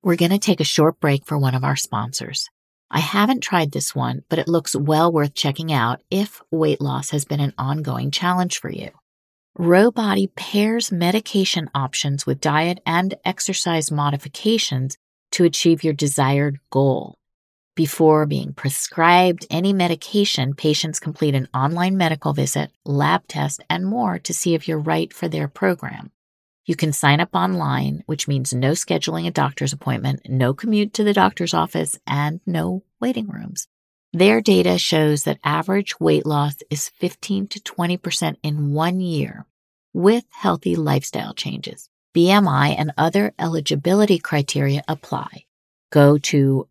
We're going to take a short break for one of our sponsors. I haven't tried this one, but it looks well worth checking out if weight loss has been an ongoing challenge for you. Rowbody pairs medication options with diet and exercise modifications to achieve your desired goal. Before being prescribed any medication, patients complete an online medical visit, lab test, and more to see if you're right for their program. You can sign up online, which means no scheduling a doctor's appointment, no commute to the doctor's office, and no waiting rooms. Their data shows that average weight loss is 15 to 20% in 1 year with healthy lifestyle changes. BMI and other eligibility criteria apply. Go to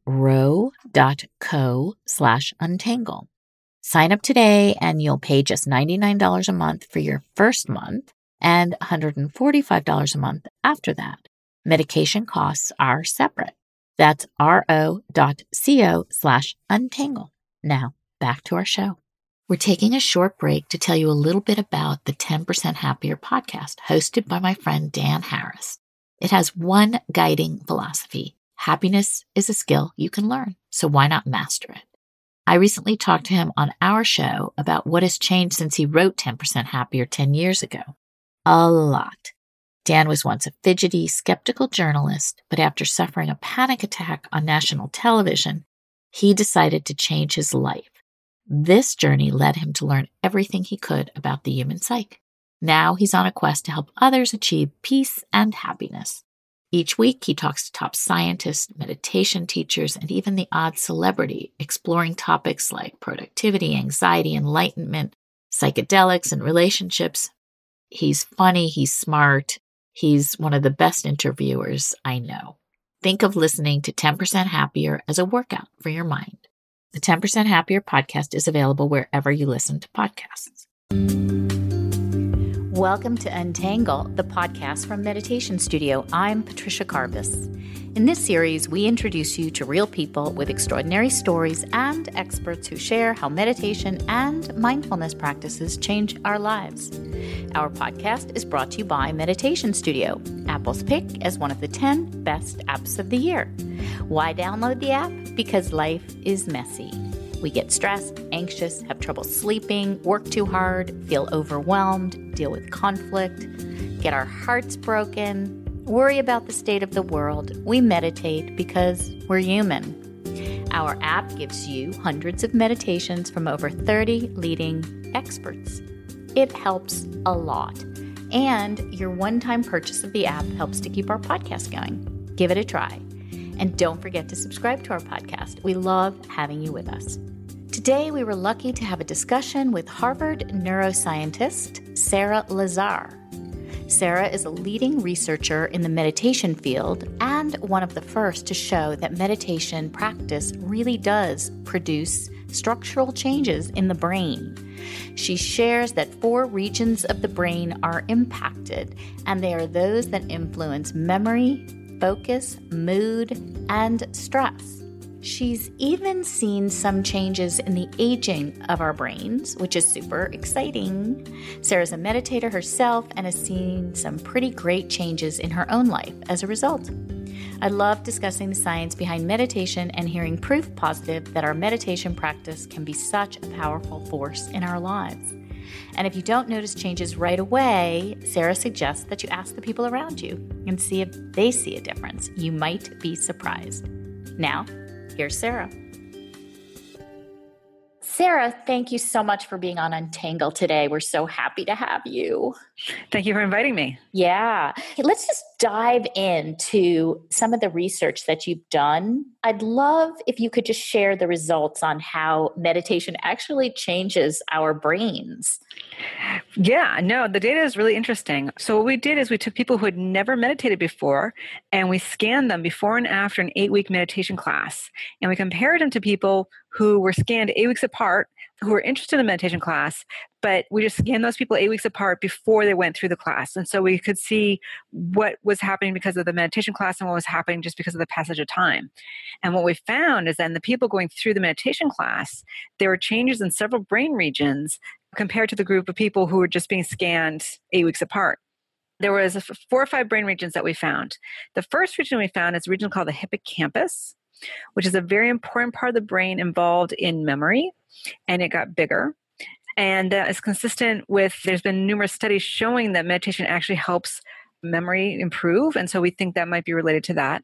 row.co/untangle. Sign up today and you'll pay just $99 a month for your first month and $145 a month after that. Medication costs are separate. That's ro.co/untangle. Now, back to our show. We're taking a short break to tell you a little bit about the 10% Happier podcast hosted by my friend Dan Harris. It has one guiding philosophy. Happiness is a skill you can learn, so why not master it? I recently talked to him on our show about what has changed since he wrote 10% Happier 10 years ago. A lot. Dan was once a fidgety, skeptical journalist, but after suffering a panic attack on national television, he decided to change his life. This journey led him to learn everything he could about the human psyche. Now he's on a quest to help others achieve peace and happiness. Each week, he talks to top scientists, meditation teachers, and even the odd celebrity, exploring topics like productivity, anxiety, enlightenment, psychedelics, and relationships. He's funny, he's smart, he's one of the best interviewers I know. Think of listening to 10% Happier as a workout for your mind. The 10% Happier podcast is available wherever you listen to podcasts. Welcome to Untangle, the podcast from Meditation Studio. I'm Patricia Carbis. In this series, we introduce you to real people with extraordinary stories and experts who share how meditation and mindfulness practices change our lives. Our podcast is brought to you by Meditation Studio, Apple's pick as one of the 10 best apps of the year. Why download the app? Because life is messy. We get stressed, anxious, have trouble sleeping, work too hard, feel overwhelmed, deal with conflict, get our hearts broken, worry about the state of the world. We meditate because we're human. Our app gives you hundreds of meditations from over 30 leading experts. It helps a lot. And your one-time purchase of the app helps to keep our podcast going. Give it a try. And don't forget to subscribe to our podcast. We love having you with us. Today, we were lucky to have a discussion with Harvard neuroscientist Sara Lazar. Sara is a leading researcher in the meditation field and one of the first to show that meditation practice really does produce structural changes in the brain. She shares that 4 regions of the brain are impacted, and they are those that influence memory, focus, mood, and stress. She's even seen some changes in the aging of our brains, which is super exciting. Sara's a meditator herself and has seen some pretty great changes in her own life as a result. I love discussing the science behind meditation and hearing proof positive that our meditation practice can be such a powerful force in our lives. And if you don't notice changes right away, Sara suggests that you ask the people around you and see if they see a difference. You might be surprised. Now, here's Sara. Sara, thank you so much for being on Untangle today. We're so happy to have you. Thank you for inviting me. Yeah. Let's just dive into some of the research that you've done. I'd love if you could just share the results on how meditation actually changes our brains. Yeah, no, the data is really interesting. So what we did is we took people who had never meditated before and we scanned them before and after an 8-week meditation class. And we compared them to people who were scanned 8 weeks apart, who were interested in the meditation class, but we just scanned those people 8 weeks apart before they went through the class. And so we could see what was happening because of the meditation class and what was happening just because of the passage of time. And what we found is that in the people going through the meditation class, there were changes in several brain regions compared to the group of people who were just being scanned 8 weeks apart. There was 4 or 5 brain regions that we found. The first region we found is a region called the hippocampus, which is a very important part of the brain involved in memory, and it got bigger. And that is consistent with, there's been numerous studies showing that meditation actually helps memory improve. And so we think that might be related to that.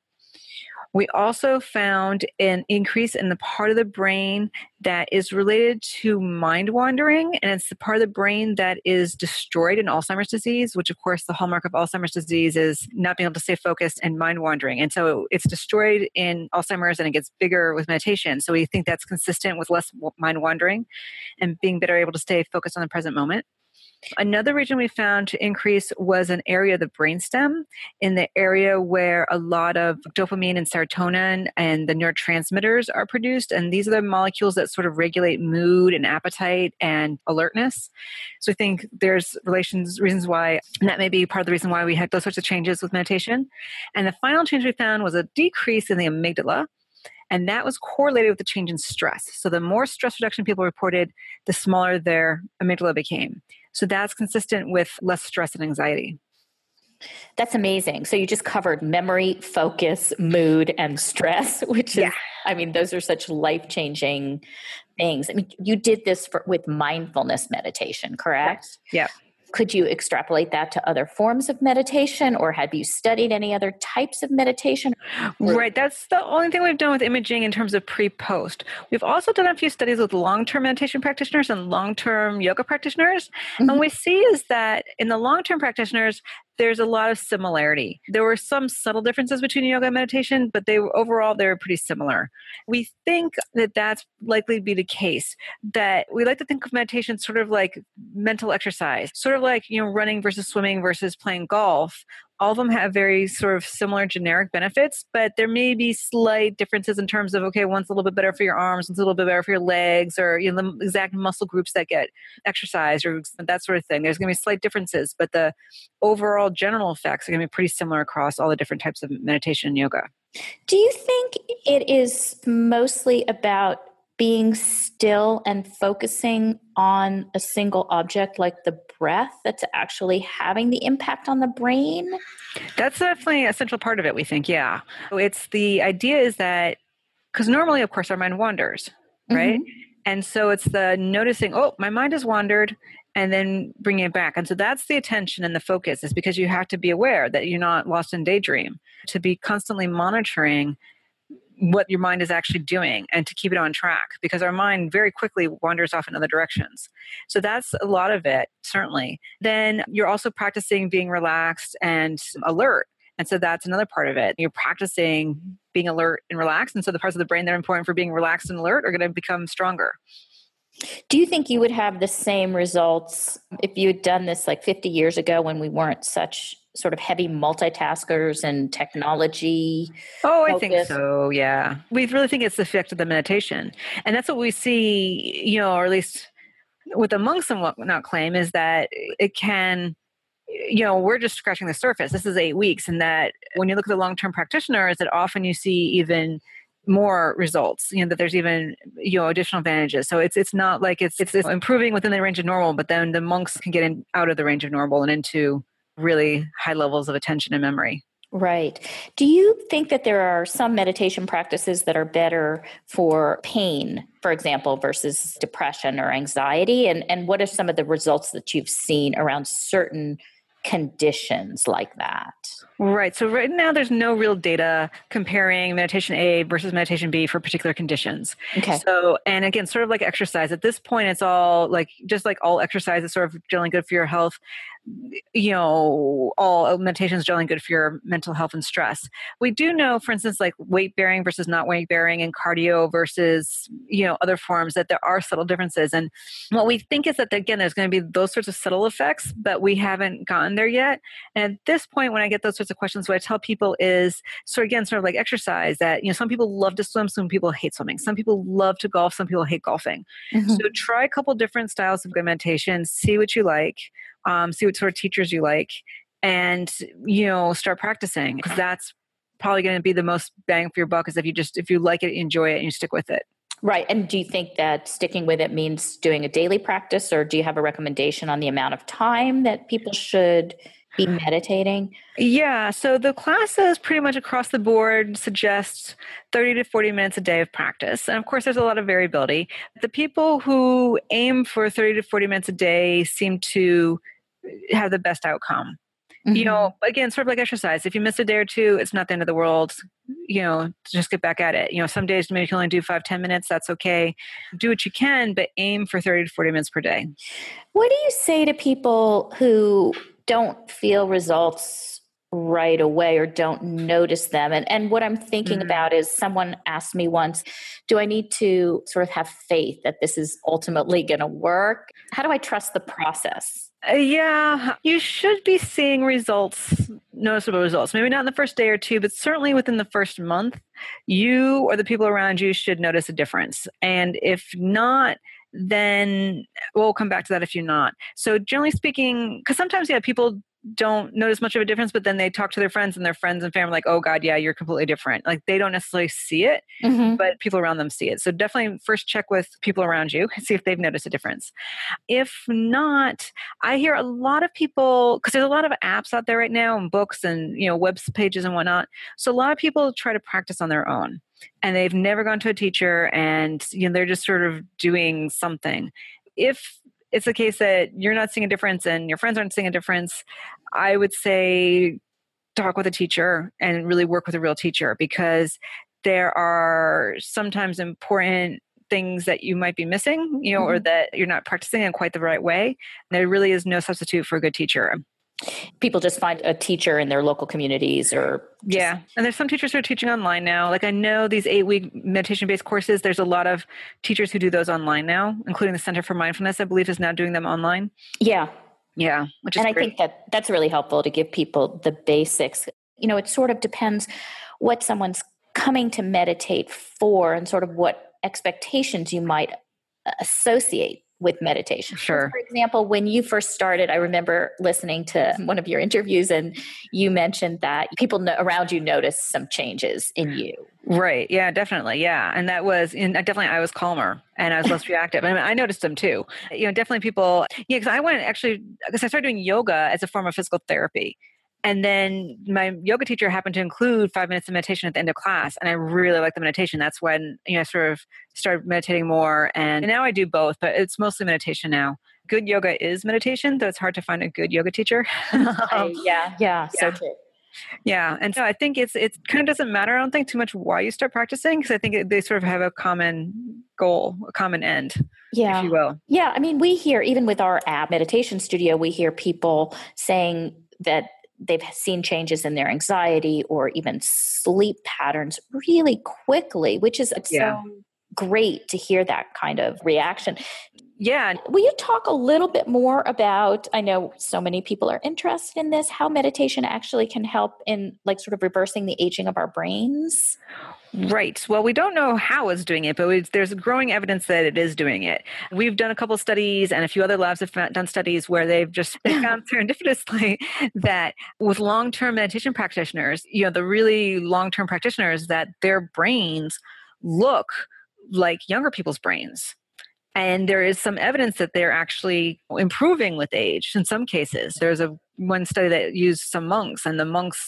We also found an increase in the part of the brain that is related to mind wandering. And it's the part of the brain that is destroyed in Alzheimer's disease, which of course the hallmark of Alzheimer's disease is not being able to stay focused and mind wandering. And so it's destroyed in Alzheimer's and it gets bigger with meditation. So we think that's consistent with less mind wandering and being better able to stay focused on the present moment. Another region we found to increase was an area of the brainstem, in the area where a lot of dopamine and serotonin and the neurotransmitters are produced. And these are the molecules that sort of regulate mood and appetite and alertness. So I think there's reasons why, and that may be part of the reason why we had those sorts of changes with meditation. And the final change we found was a decrease in the amygdala. And that was correlated with the change in stress. So the more stress reduction people reported, the smaller their amygdala became. So that's consistent with less stress and anxiety. That's amazing. So you just covered memory, focus, mood, and stress, which is, I mean, those are such life-changing things. I mean, you did this with mindfulness meditation, correct? Yeah. Could you extrapolate that to other forms of meditation, or have you studied any other types of meditation? Right. That's the only thing we've done with imaging in terms of pre-post. We've also done a few studies with long-term meditation practitioners and long-term yoga practitioners. Mm-hmm. And we see is that in the long-term practitioners, there's a lot of similarity. There were some subtle differences between yoga and meditation, but overall they were pretty similar. We think that that's likely to be the case, that we like to think of meditation sort of like mental exercise, sort of like, running versus swimming versus playing golf. All of them have very sort of similar generic benefits, but there may be slight differences in terms of, okay, one's a little bit better for your arms, one's a little bit better for your legs, or the exact muscle groups that get exercised or that sort of thing. There's going to be slight differences, but the overall general effects are going to be pretty similar across all the different types of meditation and yoga. Do you think it is mostly about being still and focusing on a single object like the breath that's actually having the impact on the brain? That's definitely a central part of it, we think, yeah. It's the idea is that, because normally, of course, our mind wanders, right? Mm-hmm. And so it's the noticing, oh, my mind has wandered, and then bringing it back. And so that's the attention and the focus, is because you have to be aware that you're not lost in daydream, to be constantly monitoring what your mind is actually doing and to keep it on track, because our mind very quickly wanders off in other directions. So that's a lot of it, certainly. Then you're also practicing being relaxed and alert. And so that's another part of it. You're practicing being alert and relaxed. And so the parts of the brain that are important for being relaxed and alert are going to become stronger. Do you think you would have the same results if you had done this like 50 years ago when we weren't such sort of heavy multitaskers and technology? I think so, yeah. We really think it's the effect of the meditation. And that's what we see, or at least what the monks and whatnot claim, is that it can, we're just scratching the surface. This is 8 weeks. And that when you look at the long-term practitioners, that often you see even more results, that there's even, additional advantages. So it's not like it's improving within the range of normal, but then the monks can get out of the range of normal and into really high levels of attention and memory. Right. Do you think that there are some meditation practices that are better for pain, for example, versus depression or anxiety? And what are some of the results that you've seen around certain conditions like that? Right. So right now there's no real data comparing meditation A versus meditation B for particular conditions. Okay. So, and again, sort of like exercise, at this point, it's all like, just like all exercise is sort of generally good for your health. All meditation is generally good for your mental health and stress. We do know, for instance, like weight bearing versus not weight bearing and cardio versus, other forms, that there are subtle differences. And what we think is that, again, there's going to be those sorts of subtle effects, but we haven't gotten there yet. And at this point, when I get those sorts of questions, what I tell people is, sort of like exercise, that, some people love to swim, some people hate swimming, some people love to golf, some people hate golfing. Mm-hmm. So try a couple different styles of meditation, see what you like. See what sort of teachers you like, and, start practicing, because that's probably going to be the most bang for your buck, is if you like it, enjoy it, and you stick with it. Right. And do you think that sticking with it means doing a daily practice, or do you have a recommendation on the amount of time that people should be meditating? Yeah, so the classes pretty much across the board suggest 30 to 40 minutes a day of practice. And of course, there's a lot of variability. The people who aim for 30 to 40 minutes a day seem to have the best outcome. Again, sort of like exercise. If you miss a day or two, it's not the end of the world. Just get back at it. Some days maybe you can only do 5-10 minutes. That's okay. Do what you can, but aim for 30 to 40 minutes per day. What do you say to people who don't feel results right away or don't notice them? And what I'm thinking about is someone asked me once, do I need to sort of have faith that this is ultimately going to work? How do I trust the process? Yeah, you should be seeing noticeable results. Maybe not in the first day or two, but certainly within the first month, you or the people around you should notice a difference. And if not, then we'll come back to that if you're not. So generally speaking, because sometimes, people don't notice much of a difference, but then they talk to their friends and family like, oh God, yeah, you're completely different. Like they don't necessarily see it, but people around them see it. So definitely first check with people around you, see if they've noticed a difference. If not, I hear a lot of people, because there's a lot of apps out there right now and books and, web pages and whatnot. So a lot of people try to practice on their own and they've never gone to a teacher and, they're just sort of doing something. If it's the case that you're not seeing a difference and your friends aren't seeing a difference, I would say talk with a teacher and really work with a real teacher, because there are sometimes important things that you might be missing, or that you're not practicing in quite the right way. There really is no substitute for a good teacher. People just find a teacher in their local communities Yeah. And there's some teachers who are teaching online now. Like I know these 8-week meditation-based courses, there's a lot of teachers who do those online now, including the Center for Mindfulness, I believe, is now doing them online. Yeah. Yeah. Which is great. I think that's really helpful to give people the basics. It sort of depends what someone's coming to meditate for and sort of what expectations you might associate with meditation. Sure. So for example, when you first started, I remember listening to one of your interviews and you mentioned that people around you noticed some changes in you. Right. Yeah, definitely. Yeah. And that was I was calmer and I was less reactive. I mean, I noticed them too. Definitely people, because I started doing yoga as a form of physical therapy. And then my yoga teacher happened to include 5 minutes of meditation at the end of class. And I really liked the meditation. That's when, I sort of started meditating more. And now I do both, but it's mostly meditation now. Good yoga is meditation, though it's hard to find a good yoga teacher. Yeah. So true. Yeah. And so I think it kind of doesn't matter, I don't think, too much why you start practicing, because I think they sort of have a common goal, a common end, if you will. Yeah. I mean, we hear, even with our app, Meditation Studio, we hear people saying that they've seen changes in their anxiety or even sleep patterns really quickly, which is so great to hear that kind of reaction. Yeah. Will you talk a little bit more about, I know so many people are interested in this, how meditation actually can help in like sort of reversing the aging of our brains? Right. Well, we don't know how it's doing it, but there's growing evidence that it is doing it. We've done a couple of studies, and a few other labs have done studies where they found serendipitously that with long-term meditation practitioners, the really long-term practitioners, that their brains look like younger people's brains. And there is some evidence that they're actually improving with age in some cases. There's one study that used some monks, and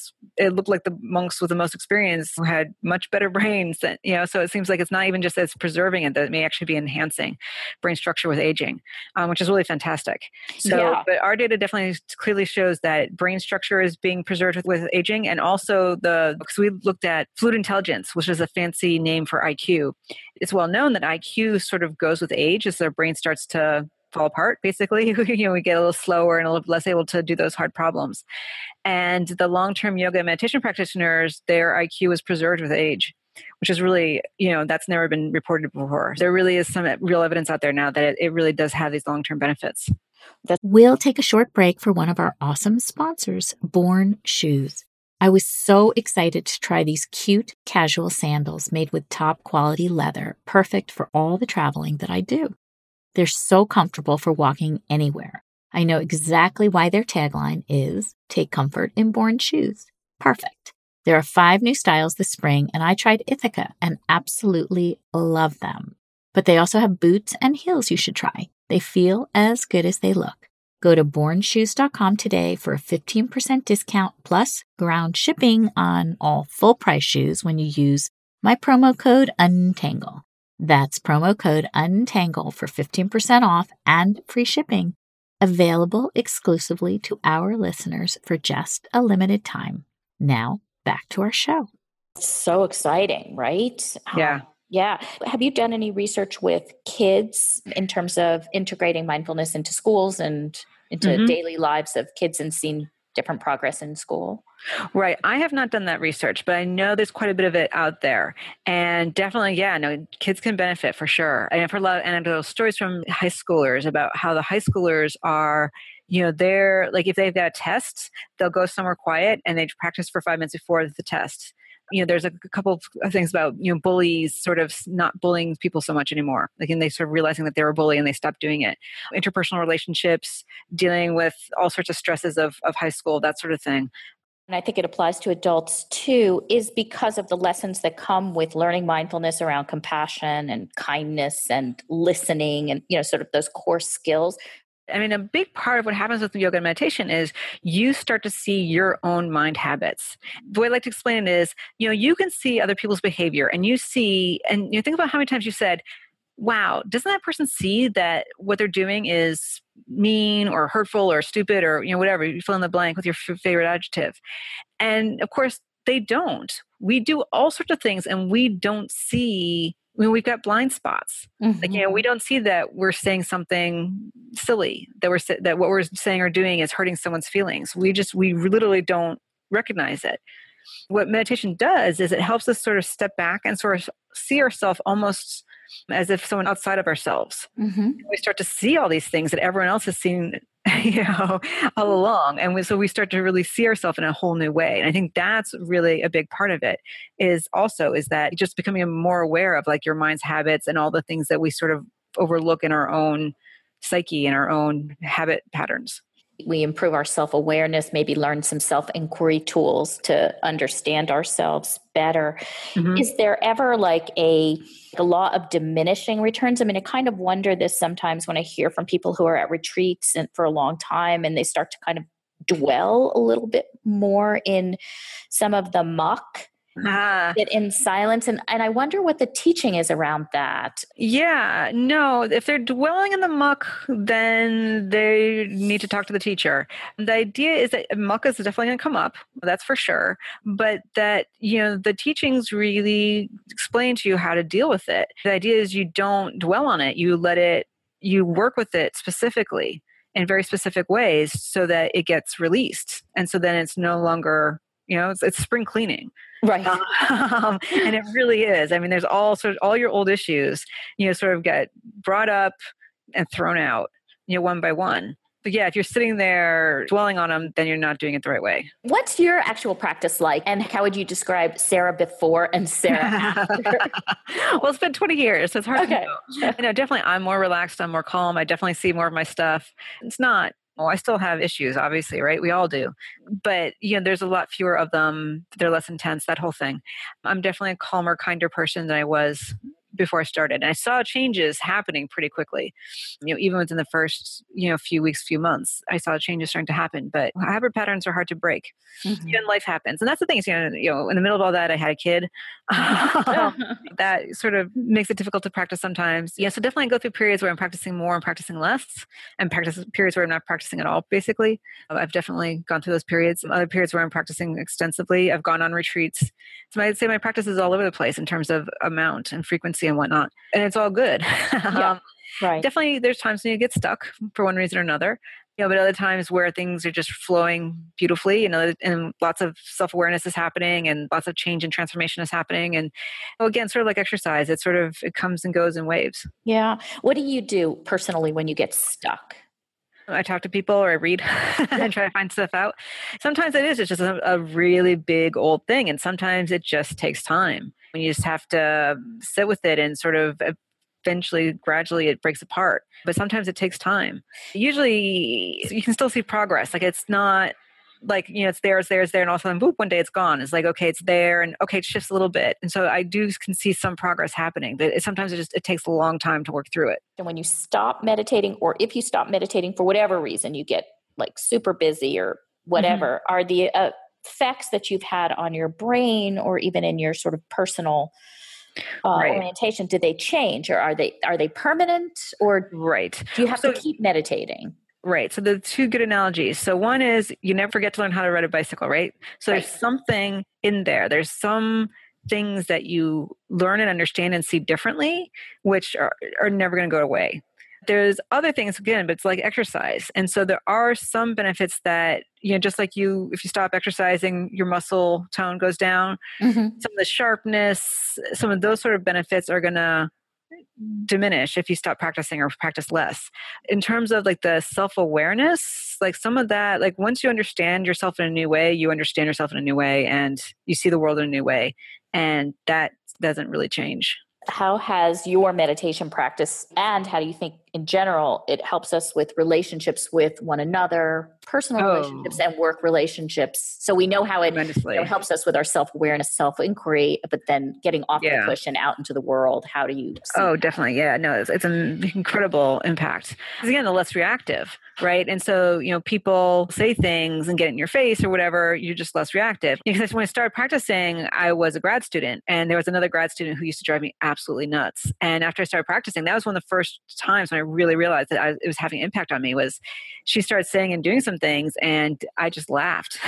it looked like the monks with the most experience had much better brains than, so it seems like it's not even just that it's preserving it, that it may actually be enhancing brain structure with aging, which is really fantastic. So, but our data definitely clearly shows that brain structure is being preserved with aging. And also because we looked at fluid intelligence, which is a fancy name for IQ. It's well known that IQ sort of goes with age as their brain starts to fall apart, basically. We get a little slower and a little less able to do those hard problems. And the long-term yoga and meditation practitioners, their IQ is preserved with age, which is really, that's never been reported before. There really is some real evidence out there now that it really does have these long-term benefits. We'll take a short break for one of our awesome sponsors, Born Shoes. I was so excited to try these cute casual sandals made with top quality leather, perfect for all the traveling that I do. They're so comfortable for walking anywhere. I know exactly why their tagline is "Take comfort in Born Shoes." Perfect. There are 5 new styles this spring, and I tried Ithaca and absolutely love them. But they also have boots and heels you should try. They feel as good as they look. Go to bornshoes.com today for a 15% discount plus ground shipping on all full price shoes when you use my promo code UNTANGLE. That's promo code UNTANGLE for 15% off and free shipping. Available exclusively to our listeners for just a limited time. Now, back to our show. So exciting, right? Yeah. Yeah. Have you done any research with kids in terms of integrating mindfulness into schools and into daily lives of kids and seen different progress in school? Right. I have not done that research, but I know there's quite a bit of it out there. And definitely, no, kids can benefit for sure. And I've heard a lot of anecdotal stories from high schoolers about how the high schoolers are, they're like, if they've got a test, they'll go somewhere quiet and they practice for 5 minutes before the test. There's a couple of things about, bullies sort of not bullying people so much anymore. Like, and they sort of realizing that they were a bully and they stopped doing it. Interpersonal relationships, dealing with all sorts of stresses of high school, that sort of thing. And I think it applies to adults too, is because of the lessons that come with learning mindfulness around compassion and kindness and listening and, sort of those core skills. I mean, a big part of what happens with yoga and meditation is you start to see your own mind habits. The way I like to explain it is, you can see other people's behavior and you think about how many times you said, wow, doesn't that person see that what they're doing is mean or hurtful or stupid or, whatever, you fill in the blank with your favorite adjective. And of course they don't. We do all sorts of things and we don't see, we've got blind spots. Like, we don't see that we're saying something silly, that what we're saying or doing is hurting someone's feelings. We literally don't recognize it. What meditation does is it helps us sort of step back and sort of see ourselves almost as if someone outside of ourselves. We start to see all these things that everyone else has seen, all along. And so we start to really see ourselves in a whole new way. And I think that's really a big part of it is that just becoming more aware of like your mind's habits and all the things that we sort of overlook in our own psyche and our own habit patterns. We improve our self-awareness, maybe learn some self-inquiry tools to understand ourselves better. Is there ever like a law of diminishing returns? I mean, I kind of wonder this sometimes when I hear from people who are at retreats and for a long time and they start to kind of dwell a little bit more in some of the muck. Sit in silence. And I wonder what the teaching is around that. Yeah, no, if they're dwelling in the muck, then they need to talk to the teacher. The idea is that muck is definitely going to come up. That's for sure. But that, the teachings really explain to you how to deal with it. The idea is you don't dwell on it. You work with it specifically in very specific ways so that it gets released. And so then it's no longer, it's spring cleaning. Right. And it really is. I mean, there's all your old issues, sort of get brought up and thrown out, one by one. But yeah, if you're sitting there dwelling on them, then you're not doing it the right way. What's your actual practice like? And how would you describe Sarah before and Sarah after? Well, it's been 20 years, so it's hard Okay. to know. Definitely I'm more relaxed. I'm more calm. I definitely see more of my stuff. It's not, I still have issues, obviously, right? We all do. But, there's a lot fewer of them. They're less intense, that whole thing. I'm definitely a calmer, kinder person than I was before I started. And I saw changes happening pretty quickly. Even within the first, few weeks, few months, I saw changes starting to happen. But habit patterns are hard to break. Even life happens. And that's the thing is, in the middle of all that, I had a kid. That sort of makes it difficult to practice sometimes. Yeah, so definitely go through periods where I'm practicing more and practicing less, and periods where I'm not practicing at all, basically. I've definitely gone through those periods. Other periods where I'm practicing extensively. I've gone on retreats. So I'd say my practice is all over the place in terms of amount and frequency and whatnot. And it's all good. Yeah, right. Definitely there's times when you get stuck for one reason or another. But other times where things are just flowing beautifully, and lots of self-awareness is happening and lots of change and transformation is happening. And again, sort of like exercise, it comes and goes in waves. Yeah. What do you do personally when you get stuck? I talk to people or I read and try to find stuff out. Sometimes it's just a really big old thing. And sometimes it just takes time. And you just have to sit with it and sort of eventually, gradually it breaks apart. But sometimes it takes time. Usually you can still see progress. Like it's not like, it's there, and all of a sudden, boop, one day it's gone. It's like, okay, it's there, and okay, it shifts a little bit. And so I can see some progress happening, but sometimes it takes a long time to work through it. And when you stop meditating, or if you stop meditating for whatever reason, you get like super busy or whatever, are the effects that you've had on your brain or even in your sort of personal orientation, do they change, or are they permanent, or do you have to keep meditating? Right. So the two good analogies. So one is you never get to learn how to ride a bicycle, right? So there's something in there. There's some things that you learn and understand and see differently, which are never going to go away. There's other things, again, but it's like exercise. And so there are some benefits that, just like if you stop exercising, your muscle tone goes down. Some of the sharpness, some of those sort of benefits are going to diminish if you stop practicing or practice less. In terms of like the self-awareness, like some of that, like once you understand yourself in a new way, you understand yourself in a new way and you see the world in a new way. And that doesn't really change. How has your meditation practice, and how do you think in general it helps us with relationships with one another, personal relationships and work relationships? So we know how it helps us with our self-awareness, self-inquiry, but then getting off the cushion out into the world. How do you see that? Definitely. Yeah, no, it's an incredible impact. Because again, the less reactive, right? And so, people say things and get it in your face or whatever, you're just less reactive. Because when I started practicing, I was a grad student, and there was another grad student who used to drive me absolutely nuts. And after I started practicing, that was one of the first times when I really realized that it was having an impact on me. Was she started saying and doing some things, and I just laughed.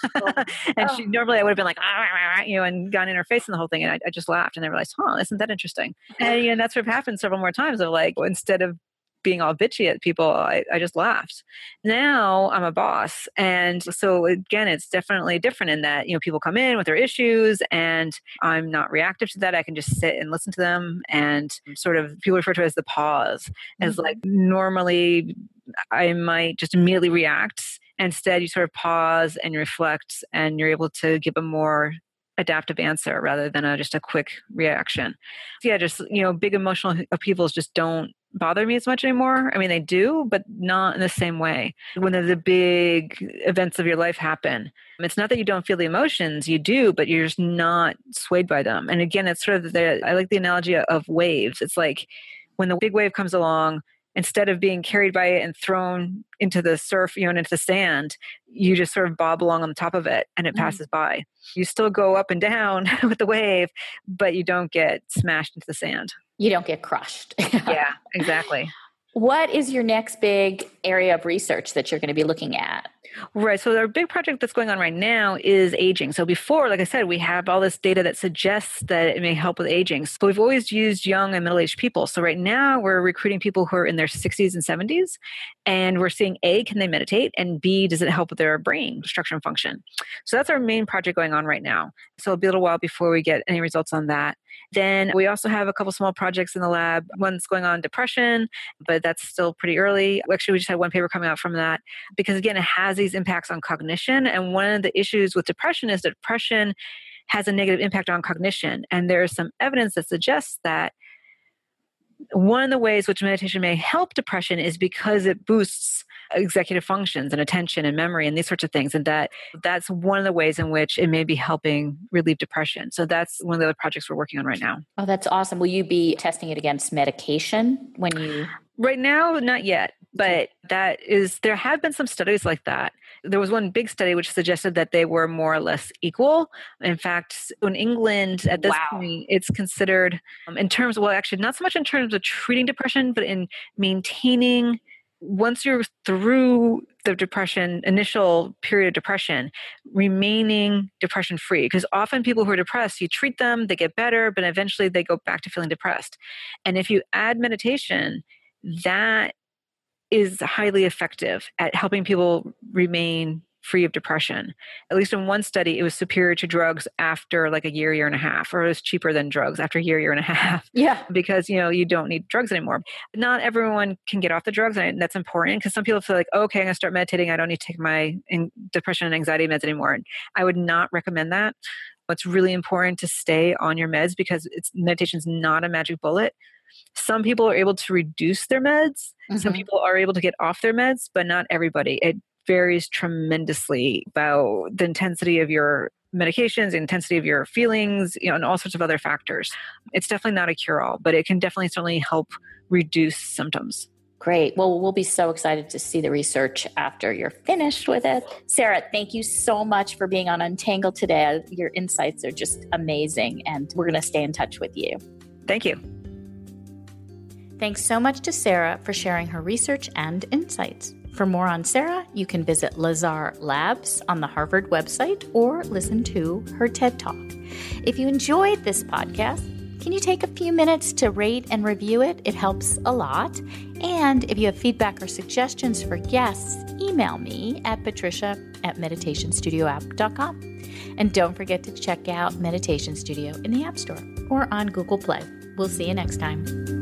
And normally I would have been like, and gone in her face and the whole thing, and I just laughed, and I realized, isn't that interesting? And that's sort of happened several more times. Of like, instead of being all bitchy at people, I just laughed. Now I'm a boss. And so again, it's definitely different in that, people come in with their issues and I'm not reactive to that. I can just sit and listen to them, and sort of people refer to it as the pause. As like normally I might just immediately react. Instead, you sort of pause and you reflect, and you're able to give a more adaptive answer rather than just a quick reaction. So yeah, just, big emotional upheavals just don't bother me as much anymore. I mean, they do, but not in the same way. When the big events of your life happen, it's not that you don't feel the emotions, you do, but you're just not swayed by them. And again, it's sort of I like the analogy of waves. It's like when the big wave comes along, instead of being carried by it and thrown into the surf, and into the sand, you just sort of bob along on the top of it and it passes by. You still go up and down with the wave, but you don't get smashed into the sand. You don't get crushed. Yeah, exactly. What is your next big area of research that you're going to be looking at? Right. So our big project that's going on right now is aging. So before, like I said, we have all this data that suggests that it may help with aging. So we've always used young and middle-aged people. So right now we're recruiting people who are in their 60s and 70s. And we're seeing A, can they meditate? And B, does it help with their brain structure and function? So that's our main project going on right now. So it'll be a little while before we get any results on that. Then we also have a couple small projects in the lab. One's going on depression, but that's still pretty early. Actually, we just had one paper coming out from that because, again, it has these impacts on cognition. And one of the issues with depression is that depression has a negative impact on cognition. And there's some evidence that suggests that one of the ways which meditation may help depression is because it boosts executive functions and attention and memory and these sorts of things. And that's one of the ways in which it may be helping relieve depression. So that's one of the other projects we're working on right now. Oh, that's awesome. Will you be testing it against medication when you... Right now, not yet, but there have been some studies like that. There was one big study which suggested that they were more or less equal. In fact, in England at this point, it's considered in terms of, well, actually not so much in terms of treating depression, but in maintaining, once you're through the depression, initial period of depression, remaining depression free. Because often people who are depressed, you treat them, they get better, but eventually they go back to feeling depressed. And if you add meditation, that is highly effective at helping people remain free of depression. At least in one study, it was superior to drugs after like a year and a half, or it was cheaper than drugs after a year and a half. Yeah. Because, you don't need drugs anymore. Not everyone can get off the drugs, and that's important because some people feel like, okay, I'm going to start meditating. I don't need to take my depression and anxiety meds anymore. And I would not recommend that. It's really important to stay on your meds because meditation is not a magic bullet. Some people are able to reduce their meds. Mm-hmm. Some people are able to get off their meds, but not everybody. It varies tremendously about the intensity of your medications, the intensity of your feelings, and all sorts of other factors. It's definitely not a cure-all, but it can certainly help reduce symptoms. Great. Well, we'll be so excited to see the research after you're finished with it. Sarah, thank you so much for being on Untangled today. Your insights are just amazing, and we're going to stay in touch with you. Thank you. Thanks so much to Sarah for sharing her research and insights. For more on Sarah, you can visit Lazar Labs on the Harvard website or listen to her TED Talk. If you enjoyed this podcast, can you take a few minutes to rate and review it? It helps a lot. And if you have feedback or suggestions for guests, email me at patricia@meditationstudioapp.com. And don't forget to check out Meditation Studio in the App Store or on Google Play. We'll see you next time.